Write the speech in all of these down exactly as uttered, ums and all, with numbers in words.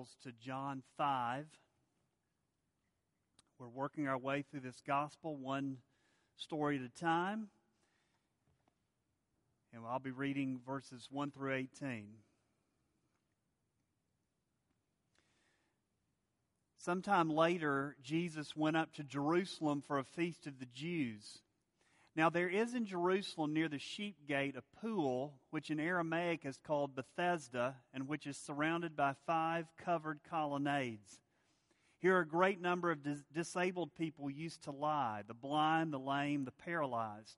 Bibles to John five. We're working our way through this gospel one story at a time. And I'll be reading verses one through eighteen. Sometime later, Jesus went up to Jerusalem for a feast of the Jews. Now there is in Jerusalem near the sheep gate a pool, which in Aramaic is called Bethesda, and which is surrounded by five covered colonnades. Here a great number of dis- disabled people used to lie, the blind, the lame, the paralyzed.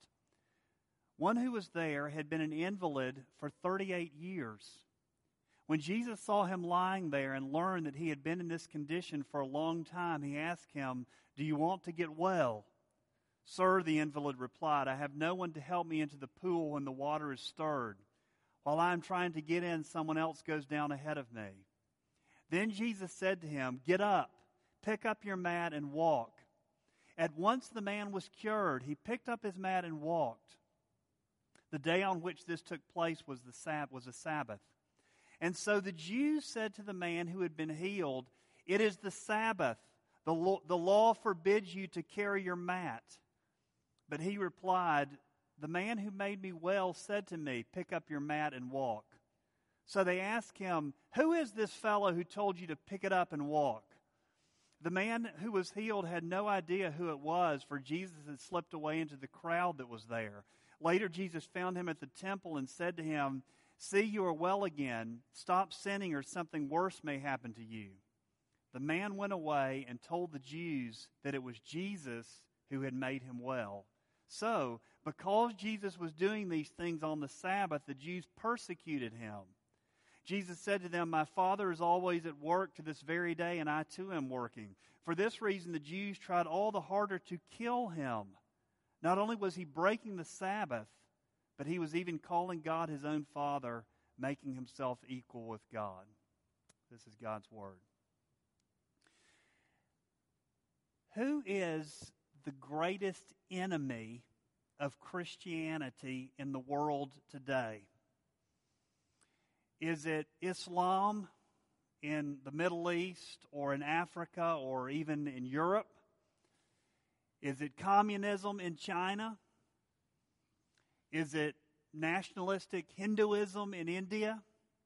One who was there had been an invalid for thirty-eight years. When Jesus saw him lying there and learned that he had been in this condition for a long time, he asked him, "Do you want to get well?" "Sir," the invalid replied, "I have no one to help me into the pool when the water is stirred. While I am trying to get in, someone else goes down ahead of me." Then Jesus said to him, "Get up, pick up your mat and walk." At once the man was cured. He picked up his mat and walked. The day on which this took place was the sab- was a Sabbath. And so the Jews said to the man who had been healed, "It is the Sabbath. The law, the law forbids you to carry your mat." But he replied, "The man who made me well said to me, 'Pick up your mat and walk.'" So they asked him, "Who is this fellow who told you to pick it up and walk?" The man who was healed had no idea who it was, for Jesus had slipped away into the crowd that was there. Later Jesus found him at the temple and said to him, "See, you are well again. Stop sinning or something worse may happen to you." The man went away and told the Jews that it was Jesus who had made him well. So, because Jesus was doing these things on the Sabbath, the Jews persecuted him. Jesus said to them, "My Father is always at work to this very day, and I too am working." For this reason, the Jews tried all the harder to kill him. Not only was he breaking the Sabbath, but he was even calling God his own Father, making himself equal with God. This is God's Word. Who is the greatest enemy of Christianity in the world today? Is it Islam in the Middle East or in Africa or even in Europe? Is it communism in China? Is it nationalistic Hinduism in India?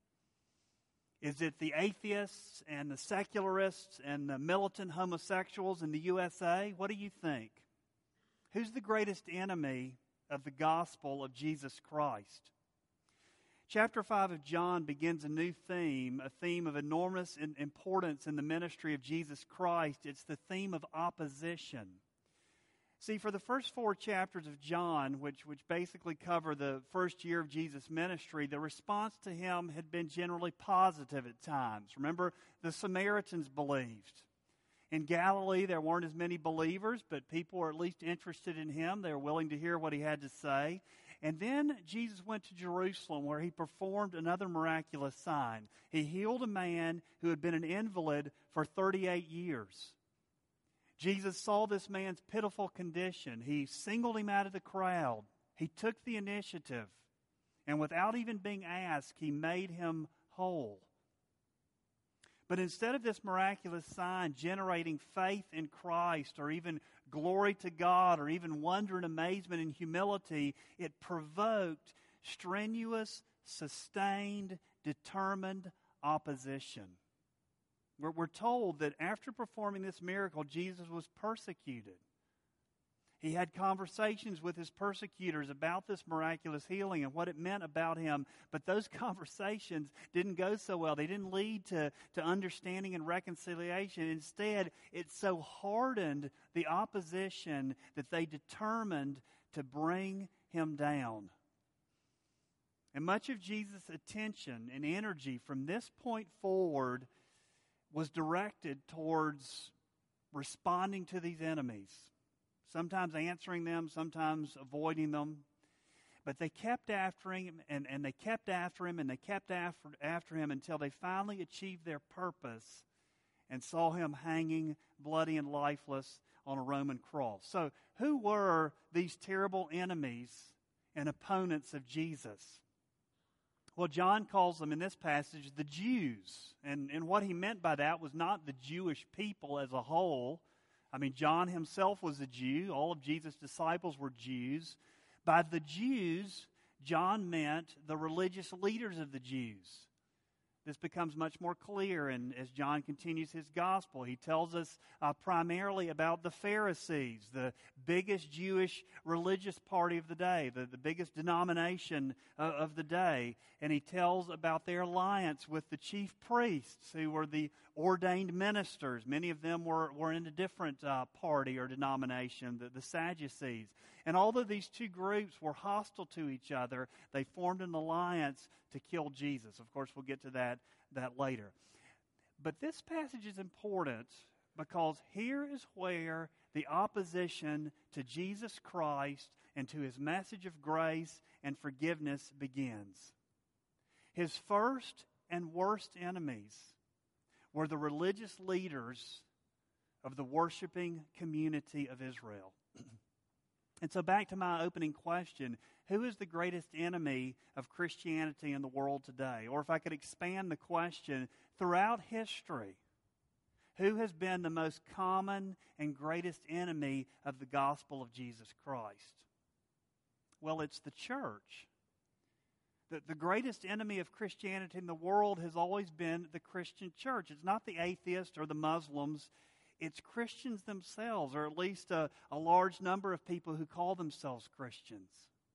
Is it the atheists and the secularists and the militant homosexuals in the U S A? What do you think? Who's the greatest enemy of the gospel of Jesus Christ? Chapter five of John begins a new theme, a theme of enormous importance in the ministry of Jesus Christ. It's the theme of opposition. See, for the first four chapters of John, which, which basically cover the first year of Jesus' ministry, the response to him had been generally positive at times. Remember, the Samaritans believed. In Galilee, there weren't as many believers, but people were at least interested in him. They were willing to hear what he had to say. And then Jesus went to Jerusalem, where he performed another miraculous sign. He healed a man who had been an invalid for thirty-eight years. Jesus saw this man's pitiful condition. He singled him out of the crowd. He took the initiative. And without even being asked, he made him whole. But instead of this miraculous sign generating faith in Christ or even glory to God or even wonder and amazement and humility, it provoked strenuous, sustained, determined opposition. We're, we're told that after performing this miracle, Jesus was persecuted. He had conversations with his persecutors about this miraculous healing and what it meant about him. But those conversations didn't go so well. They didn't lead to, to understanding and reconciliation. Instead, it so hardened the opposition that they determined to bring him down. And much of Jesus' attention and energy from this point forward was directed towards responding to these enemies. Sometimes answering them, sometimes avoiding them. But they kept after him, and, and they kept after him, and they kept after, after him until they finally achieved their purpose and saw him hanging bloody and lifeless on a Roman cross. So who were these terrible enemies and opponents of Jesus? Well, John calls them in this passage the Jews. And, and what he meant by that was not the Jewish people as a whole. I mean, John himself was a Jew. All of Jesus' disciples were Jews. By the Jews, John meant the religious leaders of the Jews. This becomes much more clear, and as John continues his gospel, he tells us uh, primarily about the Pharisees, the biggest Jewish religious party of the day, the, the biggest denomination uh, of the day. And he tells about their alliance with the chief priests, who were the ordained ministers. Many of them were, were in a different uh, party or denomination, the, the Sadducees. And although these two groups were hostile to each other, they formed an alliance to kill Jesus. Of course, we'll get to that, that later. But this passage is important because here is where the opposition to Jesus Christ and to his message of grace and forgiveness begins. His first and worst enemies were the religious leaders of the worshiping community of Israel. And so back to my opening question, who is the greatest enemy of Christianity in the world today? Or if I could expand the question, throughout history, who has been the most common and greatest enemy of the gospel of Jesus Christ? Well, it's the church. The, the greatest enemy of Christianity in the world has always been the Christian church. It's not the atheists or the Muslims. It's Christians themselves, or at least a, a large number of people who call themselves Christians.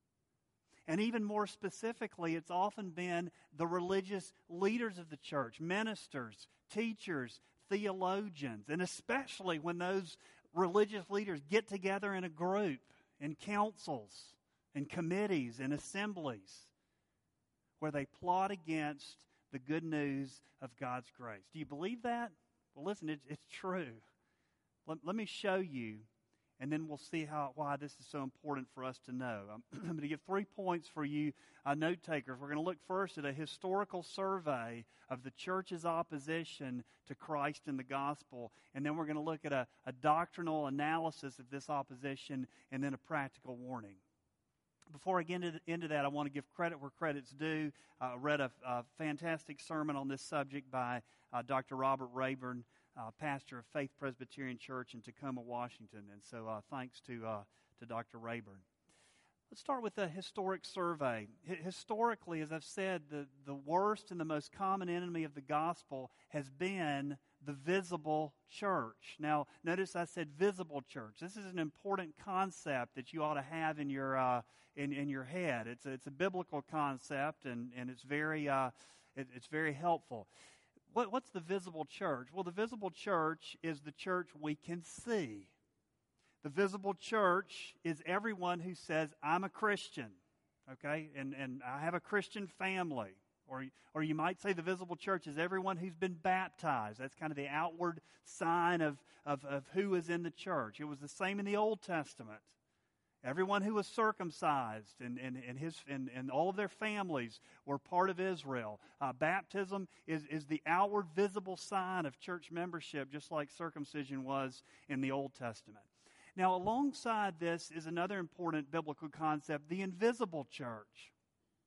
And even more specifically, it's often been the religious leaders of the church, ministers, teachers, theologians, and especially when those religious leaders get together in a group, in councils, in committees, in assemblies, where they plot against the good news of God's grace. Do you believe that? Well, listen, it's, it's true. Let, let me show you, and then we'll see how why this is so important for us to know. I'm, I'm going to give three points for you uh, note takers. We're going to look first at a historical survey of the church's opposition to Christ and the gospel, and then we're going to look at a, a doctrinal analysis of this opposition, and then a practical warning. Before I get into, into that, I want to give credit where credit's due. I uh, read a, a fantastic sermon on this subject by uh, Doctor Robert Rayburn, uh, pastor of Faith Presbyterian Church in Tacoma, Washington. And so uh, thanks to uh, to Doctor Rayburn. Let's start with a historic survey. H- historically, as I've said, the, the worst and the most common enemy of the gospel has been the visible church. Now, notice I said visible church. This is an important concept that you ought to have in your uh, in, in your head. It's a, it's a biblical concept, and, and it's very uh, it, it's very helpful. What, what's the visible church? Well, the visible church is the church we can see. The visible church is everyone who says, I'm a Christian, okay, and, and I have a Christian family. Or, or you might say the visible church is everyone who's been baptized. That's kind of the outward sign of, of, of who is in the church. It was the same in the Old Testament. Everyone who was circumcised and, and, and, his, and, and all of their families were part of Israel. Uh, baptism is, is the outward visible sign of church membership, just like circumcision was in the Old Testament. Now, alongside this is another important biblical concept, the invisible church.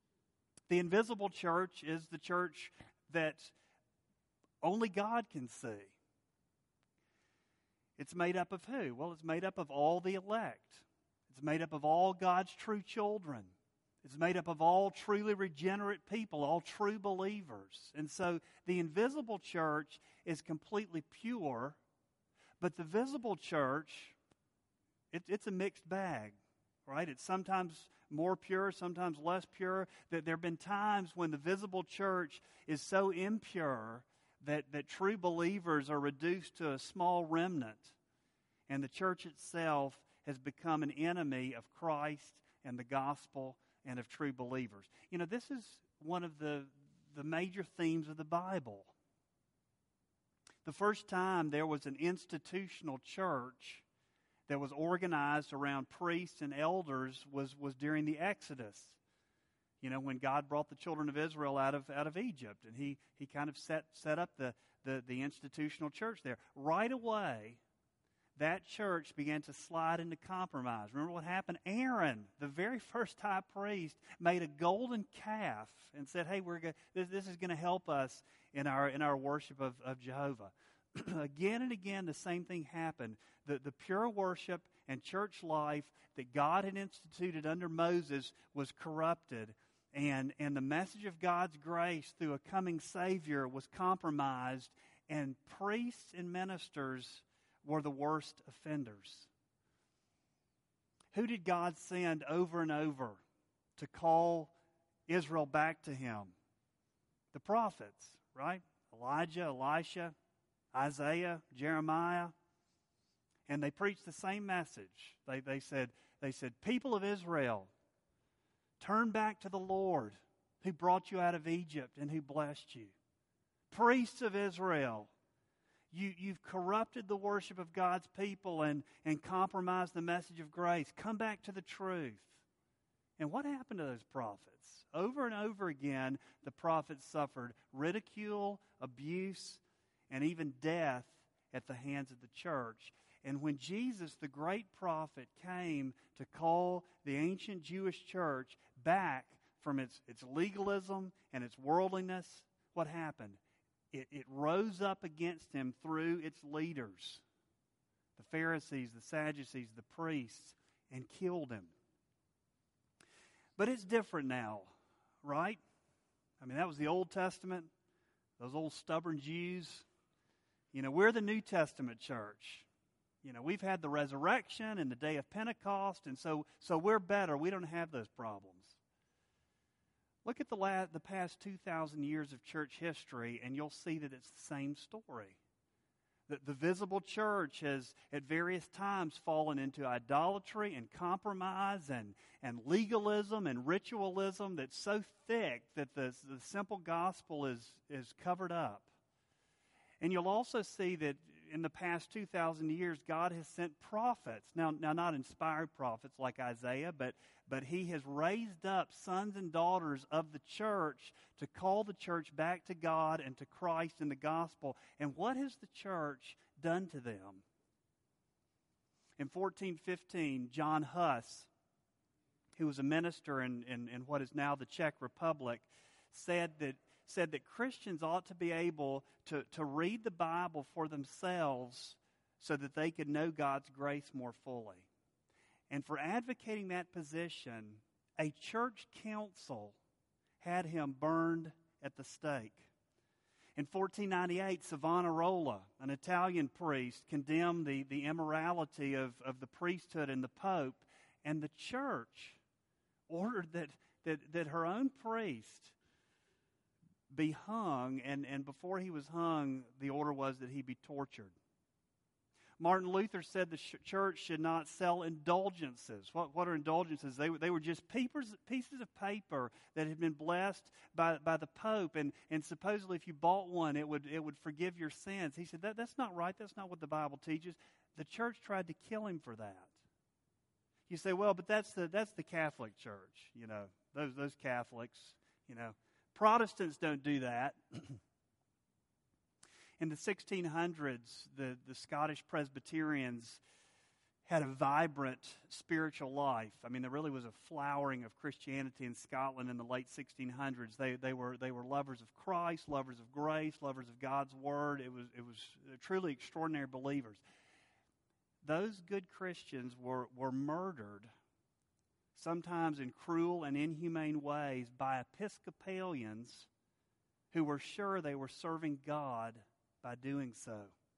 The invisible church is the church that only God can see. It's made up of who? Well, it's made up of all the elect. It's made up of all God's true children. It's made up of all truly regenerate people, all true believers. And so the invisible church is completely pure, but the visible church, it, it's a mixed bag, right? It's sometimes more pure, sometimes less pure. That there have been times when the visible church is so impure that, that true believers are reduced to a small remnant, and the church itself has become an enemy of Christ and the gospel and of true believers. You know, this is one of the, the major themes of the Bible. The first time there was an institutional church that was organized around priests and elders was, was during the Exodus. You know, when God brought the children of Israel out of out of Egypt, and he he kind of set set up the, the, the institutional church there. Right away, that church began to slide into compromise. Remember what happened? Aaron, the very first high priest, made a golden calf and said, hey, we're go- this, this is going to help us in our in our worship of, of Jehovah. Again and again, the same thing happened. The, the pure worship and church life that God had instituted under Moses was corrupted, and, and the message of God's grace through a coming Savior was compromised, and priests and ministers were the worst offenders. Who did God send over and over to call Israel back to Him? The prophets, right? Elijah, Elisha, Isaiah, Jeremiah. And they preached the same message. They, they said, they said, people of Israel, turn back to the Lord who brought you out of Egypt and who blessed you. Priests of Israel, You, you've corrupted the worship of God's people and, and compromised the message of grace. Come back to the truth. And what happened to those prophets? Over and over again, the prophets suffered ridicule, abuse, and even death at the hands of the church. And when Jesus, the great prophet, came to call the ancient Jewish church back from its, its legalism and its worldliness, what happened? It, it rose up against him through its leaders, the Pharisees, the Sadducees, the priests, and killed him. But it's different now, right? I mean, that was the Old Testament, those old stubborn Jews. You know, we're the New Testament church. You know, we've had the resurrection and the day of Pentecost, and so, so we're better. We don't have those problems. Look at the last, the past two thousand years of church history, and you'll see that it's the same story. The, the visible church has at various times fallen into idolatry and compromise and, and legalism and ritualism that's so thick that the, the simple gospel is, is covered up. And you'll also see that in the past two thousand years, God has sent prophets. Now, now not inspired prophets like Isaiah, but, but He has raised up sons and daughters of the church to call the church back to God and to Christ and the gospel. And what has the church done to them? In fourteen fifteen, John Huss, who was a minister in, in, in what is now the Czech Republic, said that said that Christians ought to be able to, to read the Bible for themselves so that they could know God's grace more fully. And for advocating that position, a church council had him burned at the stake. In fourteen ninety-eight, Savonarola, an Italian priest, condemned the, the immorality of, of the priesthood and the Pope, and the church ordered that, that, that her own priest be hung, and, and before he was hung, the order was that he be tortured. Martin Luther said the sh- church should not sell indulgences. What, what are indulgences? They, they were just pieces, pieces of paper that had been blessed by, by the Pope, and, and supposedly if you bought one, it would, it would forgive your sins. He said, that, that's not right. That's not what the Bible teaches. The church tried to kill him for that. You say, well, but that's the, that's the Catholic Church, you know, those, those Catholics, you know. Protestants don't do that. In the sixteen hundreds, the, the Scottish Presbyterians had a vibrant spiritual life. I mean, there really was a flowering of Christianity in Scotland in the late sixteen hundreds. They, they, were, they were lovers of Christ, lovers of grace, lovers of God's Word. It was, it was truly extraordinary believers. Those good Christians were, were murdered, sometimes in cruel and inhumane ways, by Episcopalians who were sure they were serving God by doing so.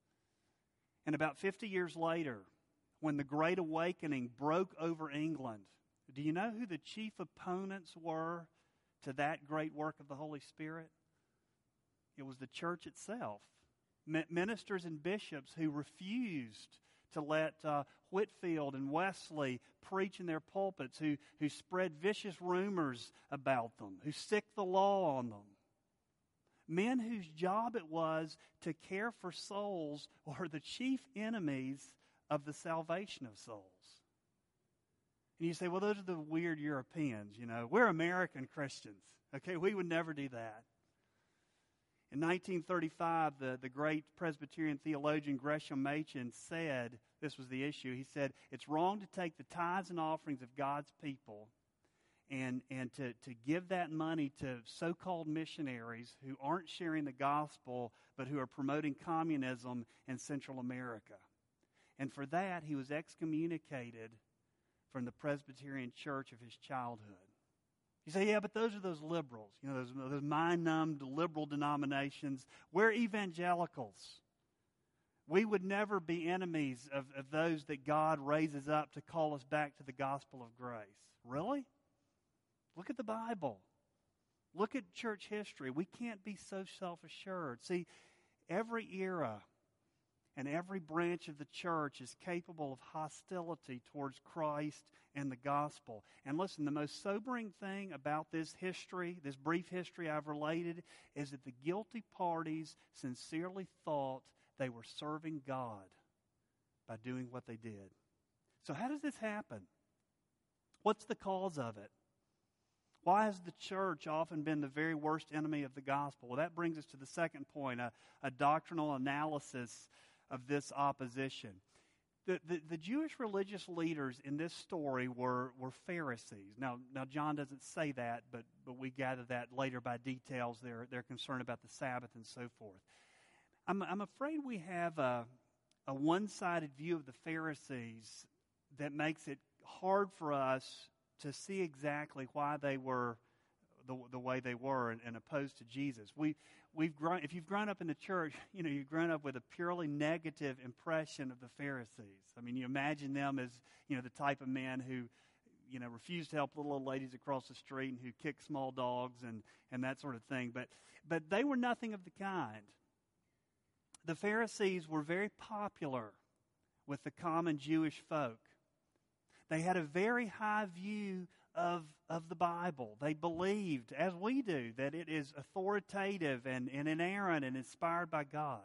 And about fifty years later, when the Great Awakening broke over England, do you know who the chief opponents were to that great work of the Holy Spirit? It was the church itself. Ministers and bishops who refused to let uh, Whitefield and Wesley preach in their pulpits, who, who spread vicious rumors about them, who sicked the law on them. Men whose job it was to care for souls were the chief enemies of the salvation of souls. And you say, well, those are the weird Europeans, you know. We're American Christians, okay? We would never do that. In nineteen thirty-five, the, the great Presbyterian theologian Gresham Machen said, this was the issue, he said, it's wrong to take the tithes and offerings of God's people and, and to, to give that money to so-called missionaries who aren't sharing the gospel but who are promoting communism in Central America. And for that, he was excommunicated from the Presbyterian church of his childhood. You say, yeah, but those are those liberals, you know, those, those mind-numbed liberal denominations. We're evangelicals. We would never be enemies of, of those that God raises up to call us back to the gospel of grace. Really? Look at the Bible. Look at church history. We can't be so self-assured. See, every era and every branch of the church is capable of hostility towards Christ and the gospel. And listen, the most sobering thing about this history, this brief history I've related, is that the guilty parties sincerely thought they were serving God by doing what they did. So how does this happen? What's the cause of it? Why has the church often been the very worst enemy of the gospel? Well, that brings us to the second point, a, a doctrinal analysis of this opposition. The, the, the Jewish religious leaders in this story were, were Pharisees. Now, now John doesn't say that, but, but we gather that later by details. They're, they're concerned about the Sabbath and so forth. I'm, I'm afraid we have a, a one-sided view of the Pharisees that makes it hard for us to see exactly why they were the, the way they were and, and opposed to Jesus. We, we've grown, if you've grown up in the church, you know, you've grown up with a purely negative impression of the Pharisees. I mean, you imagine them as, you know, the type of men who, you know, refuse to help little old ladies across the street and who kick small dogs and, and that sort of thing. But, but they were nothing of the kind. The Pharisees were very popular with the common Jewish folk. They had a very high view of, of the Bible. They believed, as we do, that it is authoritative and, and inerrant and inspired by God.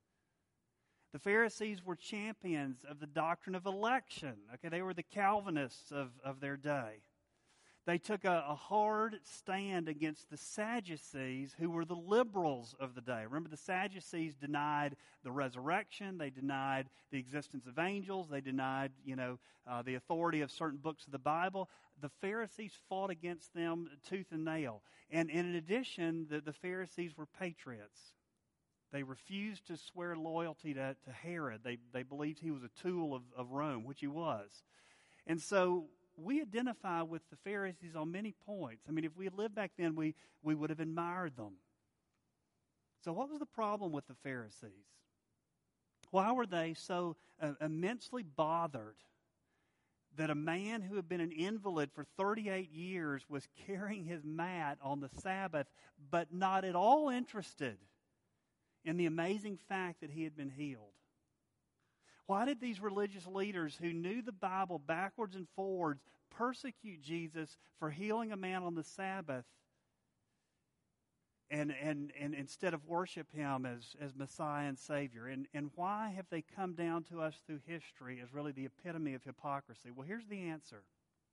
The Pharisees were champions of the doctrine of election. Okay, they were the Calvinists of, of their day. They took a, a hard stand against the Sadducees, who were the liberals of the day. Remember, the Sadducees denied the resurrection. They denied the existence of angels. They denied, you know, uh, the authority of certain books of the Bible. The Pharisees fought against them tooth and nail. And, and in addition, the, the Pharisees were patriots. They refused to swear loyalty to, to Herod. They, they believed he was a tool of, of Rome, which he was. And so we identify with the Pharisees on many points. I mean, if we had lived back then, we, we would have admired them. So what was the problem with the Pharisees? Why were they so uh, immensely bothered that a man who had been an invalid for thirty-eight years was carrying his mat on the Sabbath, but not at all interested in the amazing fact that he had been healed? Why did these religious leaders who knew the Bible backwards and forwards persecute Jesus for healing a man on the Sabbath and, and, and instead of worship him as, as Messiah and Savior? And, and why have they come down to us through history as really the epitome of hypocrisy? Well, here's the answer.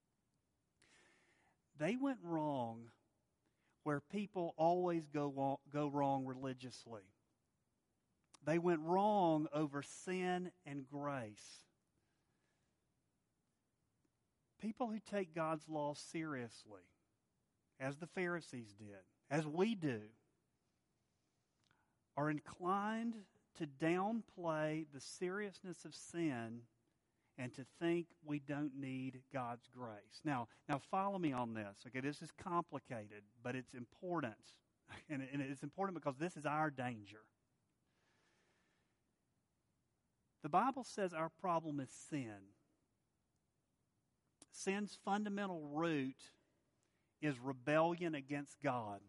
They went wrong where people always go, go wrong religiously. They went wrong over sin and grace. People who take God's law seriously, as the Pharisees did, as we do, are inclined to downplay the seriousness of sin and to think we don't need God's grace. Now, now follow me on this. Okay, this is complicated, but it's important. And it's important because this is our danger. The Bible says our problem is sin. Sin's fundamental root is rebellion against God.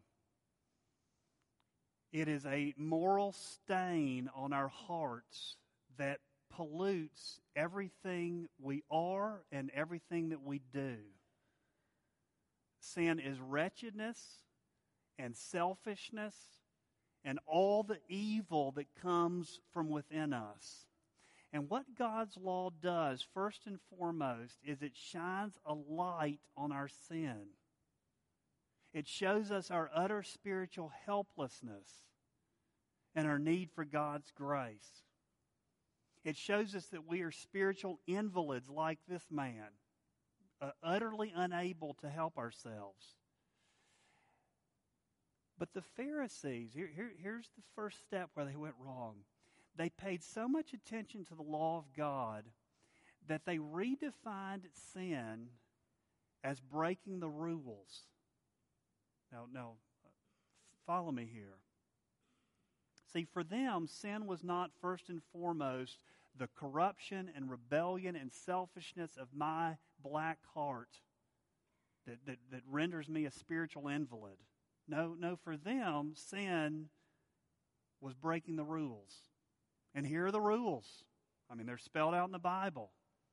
It is a moral stain on our hearts that pollutes everything we are and everything that we do. Sin is wretchedness and selfishness and all the evil that comes from within us. And what God's law does, first and foremost, is it shines a light on our sin. It shows us our utter spiritual helplessness. and our need for God's grace. It shows us that we are spiritual invalids like this man, uh, utterly unable to help ourselves. But the Pharisees, here, here, here's the first step where they went wrong. They paid so much attention to the law of God that they redefined sin as breaking the rules. Now, now, follow me here. See, for them, sin was not first and foremost the corruption and rebellion and selfishness of my black heart that, that, that renders me a spiritual invalid. No, no, for them, sin was breaking the rules. And here are the rules. I mean, they're spelled out in the Bible.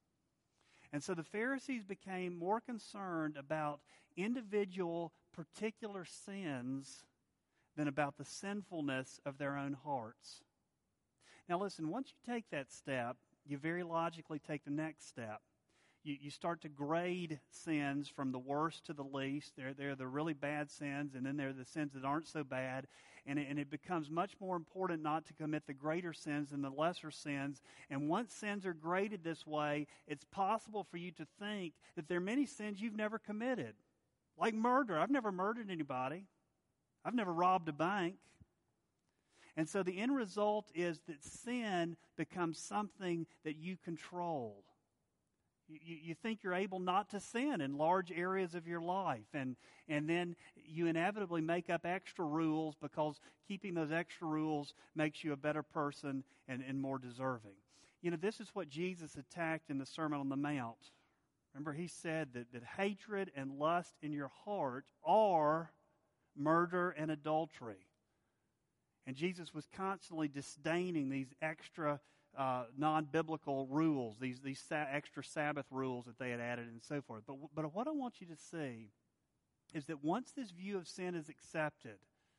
And so the Pharisees became more concerned about individual particular sins than about the sinfulness of their own hearts. Now listen, once you take that step, you very logically take the next step. You, you start to grade sins from the worst to the least. They're, they're the really bad sins, and then there are the sins that aren't so bad. And it, and it becomes much more important not to commit the greater sins than the lesser sins. And once sins are graded this way, it's possible for you to think that there are many sins you've never committed. Like murder. I've never murdered anybody. I've never robbed a bank. And so the end result is that sin becomes something that you control. You, you think you're able not to sin in large areas of your life. And, and then you inevitably make up extra rules because keeping those extra rules makes you a better person and, and more deserving. You know, this is what Jesus attacked in the Sermon on the Mount. Remember, he said that, that hatred and lust in your heart are murder and adultery. And Jesus was constantly disdaining these extra uh, non-biblical rules, these, these sa- extra Sabbath rules that they had added and so forth. But, but what I want you to see is that once this view of sin is accepted,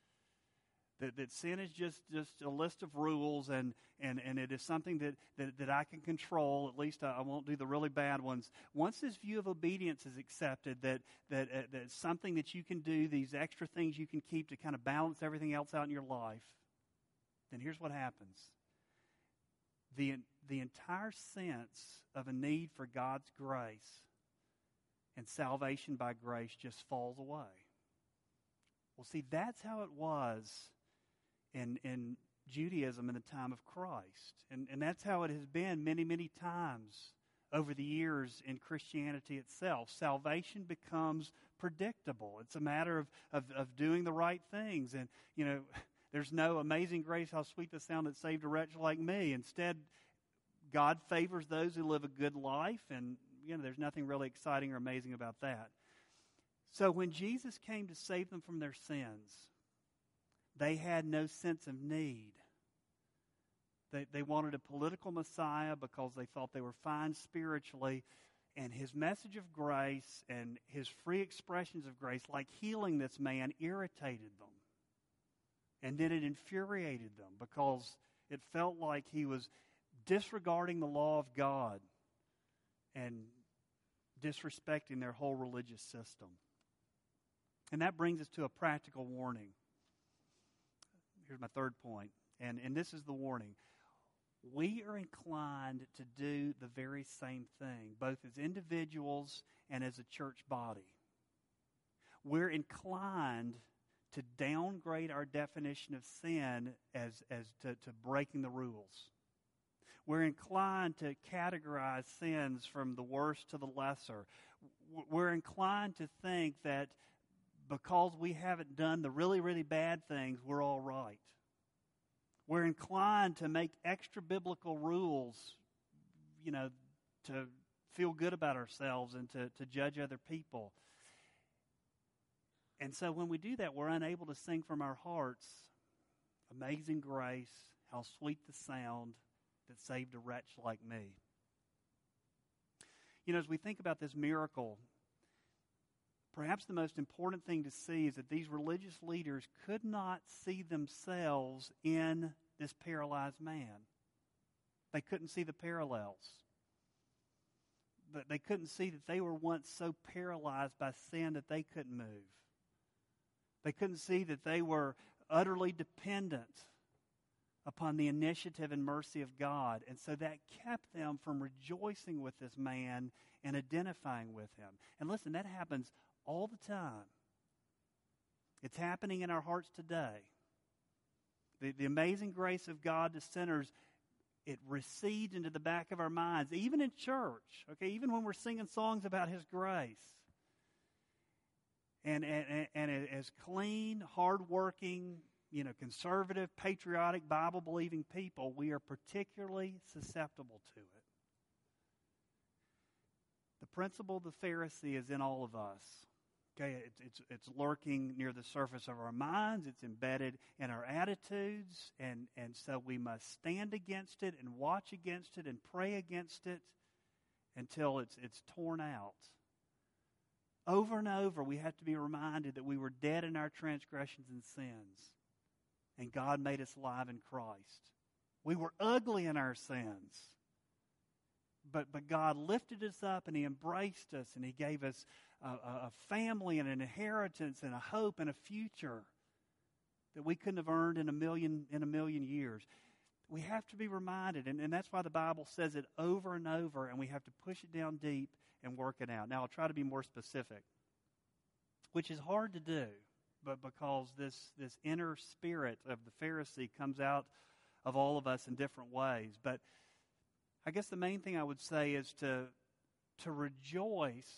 that, that sin is just, just a list of rules and, and, and it is something that, that, that I can control, at least I, I won't do the really bad ones. Once this view of obedience is accepted, that, that, uh, that it's something that you can do, these extra things you can keep to kind of balance everything else out in your life, then here's what happens. The, the entire sense of a need for God's grace and salvation by grace just falls away. Well, see, that's how it was in, in Judaism in the time of Christ. And, and that's how it has been many, many times over the years in Christianity itself. Salvation becomes predictable. It's a matter of, of, of doing the right things. And, you know, there's no amazing grace, how sweet the sound that saved a wretch like me. Instead, God favors those who live a good life, and you know there's nothing really exciting or amazing about that. So when Jesus came to save them from their sins, they had no sense of need. They, they wanted a political Messiah because they thought they were fine spiritually, and his message of grace and his free expressions of grace, like healing this man, irritated them. And then it infuriated them because it felt like he was disregarding the law of God and disrespecting their whole religious system. And that brings us to a practical warning. Here's my third point, and, and this is the warning. We are inclined to do the very same thing, both as individuals and as a church body. We're inclined to downgrade our definition of sin as, as to, to breaking the rules. We're inclined to categorize sins from the worst to the lesser. We're inclined to think that because we haven't done the really, really bad things, we're all right. We're inclined to make extra biblical rules, you know, to feel good about ourselves and to, to judge other people. And so when we do that, we're unable to sing from our hearts, "Amazing grace, how sweet the sound that saved a wretch like me." You know, as we think about this miracle, perhaps the most important thing to see is that these religious leaders could not see themselves in this paralyzed man. They couldn't see the parallels. They couldn't see that they were once so paralyzed by sin that they couldn't move. They couldn't see that they were utterly dependent upon the initiative and mercy of God. And so that kept them from rejoicing with this man and identifying with him. And listen, that happens all the time. It's happening in our hearts today. The, the amazing grace of God to sinners, it recedes into the back of our minds, even in church, okay, even when we're singing songs about His grace. And, and, and as clean, hardworking, you know, conservative, patriotic, Bible-believing people, we are particularly susceptible to it. The principle of the Pharisee is in all of us. Okay, it's, it's, it's lurking near the surface of our minds. It's embedded in our attitudes. And, and so we must stand against it and watch against it and pray against it until it's, it's torn out. Over and over, we have to be reminded that we were dead in our transgressions and sins, and God made us alive in Christ. We were ugly in our sins, but, but God lifted us up, and He embraced us, and He gave us a, a family and an inheritance and a hope and a future that we couldn't have earned in a million, in a million years. We have to be reminded, and, and that's why the Bible says it over and over, and we have to push it down deep and work it out. Now, I'll try to be more specific, which is hard to do, but because this, this inner spirit of the Pharisee comes out of all of us in different ways. But I guess the main thing I would say is to, to rejoice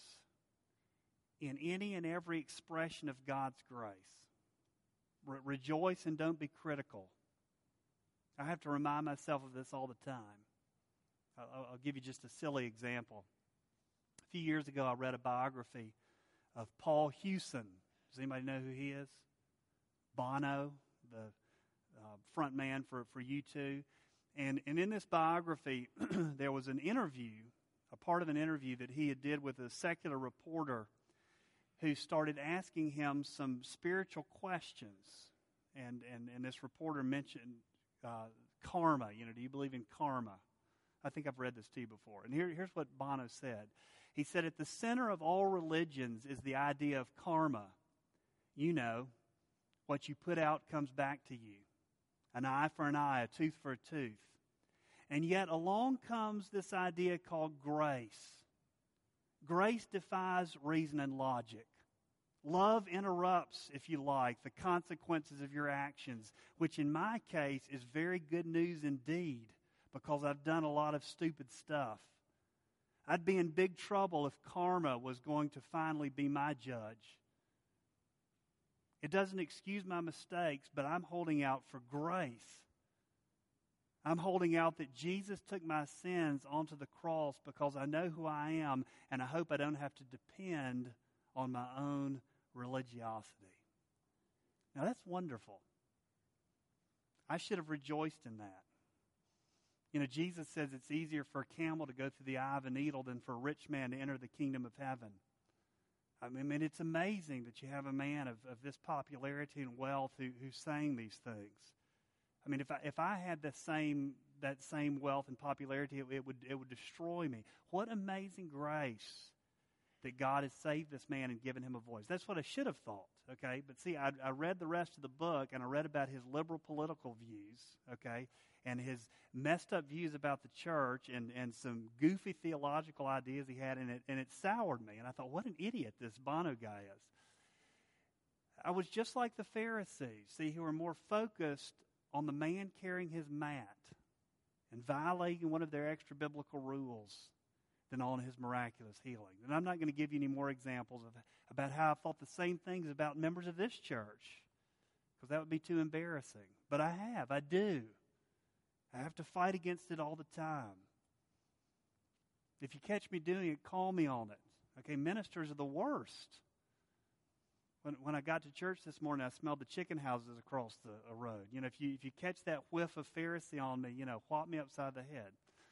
in any and every expression of God's grace. Re- rejoice and don't be critical. I have to remind myself of this all the time. I'll, I'll give you just a silly example. A few years ago, I read a biography of Paul Hewson. Does anybody know who he is? Bono, the uh, front man for, for U two. And, and in this biography, there was an interview, a part of an interview that he had did with a secular reporter who started asking him some spiritual questions. And, and, and this reporter mentioned uh, karma. You know, do you believe in karma? I think I've read this to you before. And here, here's what Bono said. He said, at the center of all religions is the idea of karma. You know, what you put out comes back to you. An eye for an eye, a tooth for a tooth. And yet along comes this idea called grace. Grace defies reason and logic. Love interrupts, if you like, the consequences of your actions, which in my case is very good news indeed, because I've done a lot of stupid stuff. I'd be in big trouble if karma was going to finally be my judge. It doesn't excuse my mistakes, but I'm holding out for grace. I'm holding out that Jesus took my sins onto the cross because I know who I am, and I hope I don't have to depend on my own religiosity. Now that's wonderful. I should have rejoiced in that. You know, Jesus says it's easier for a camel to go through the eye of a needle than for a rich man to enter the kingdom of heaven. I mean, it's amazing that you have a man of, of this popularity and wealth who, who's saying these things. I mean, if I, if I had the same that same wealth and popularity, it, it would it would destroy me. What amazing grace that God has saved this man and given him a voice. That's what I should have thought, okay? But see, I, I read the rest of the book, and I read about his liberal political views, okay, and his messed up views about the church and, and some goofy theological ideas he had in it, and it soured me. And I thought, what an idiot this Bono guy is. I was just like the Pharisees, see, who were more focused on the man carrying his mat and violating one of their extra biblical rules than on his miraculous healing. And I'm not going to give you any more examples of about how I thought the same things about members of this church, because that would be too embarrassing. But I have, I do. I have to fight against it all the time. If you catch me doing it, call me on it. Okay, ministers are the worst. When when I got to church this morning, I smelled the chicken houses across the a road. You know, if you if you catch that whiff of Pharisee on me, you know, whop me upside the head.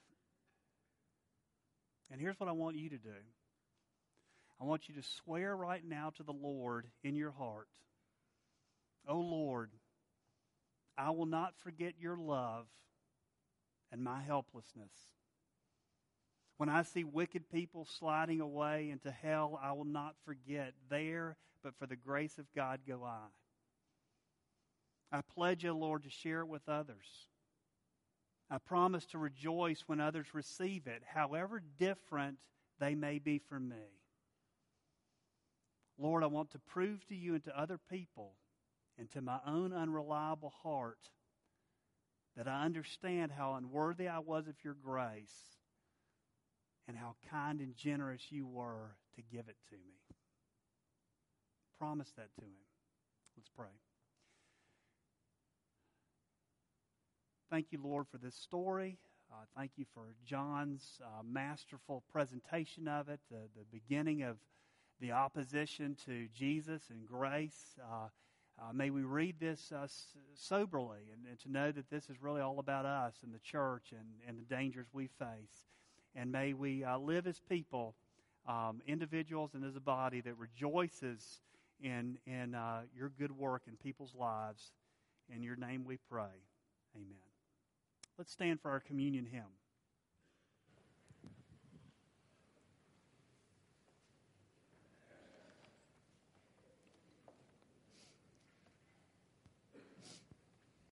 And here's what I want you to do. I want you to swear right now to the Lord in your heart. Oh Lord, I will not forget your love and my helplessness. When I see wicked people sliding away into hell, I will not forget. There, but for the grace of God go I. I pledge you, Lord, to share it with others. I promise to rejoice when others receive it, however different they may be from me. Lord, I want to prove to you and to other people and to my own unreliable heart that I understand how unworthy I was of your grace and how kind and generous you were to give it to me. Promise that to him. Let's pray. Thank you, Lord, for this story. Uh, thank you for John's uh, masterful presentation of it, the, the beginning of the opposition to Jesus and grace. Uh, uh, may we read this uh, soberly and, and to know that this is really all about us and the church and, and the dangers we face. And may we uh, live as people, um, individuals and as a body that rejoices in, in uh, your good work in people's lives. In your name we pray. Amen. Let's stand for our communion hymn.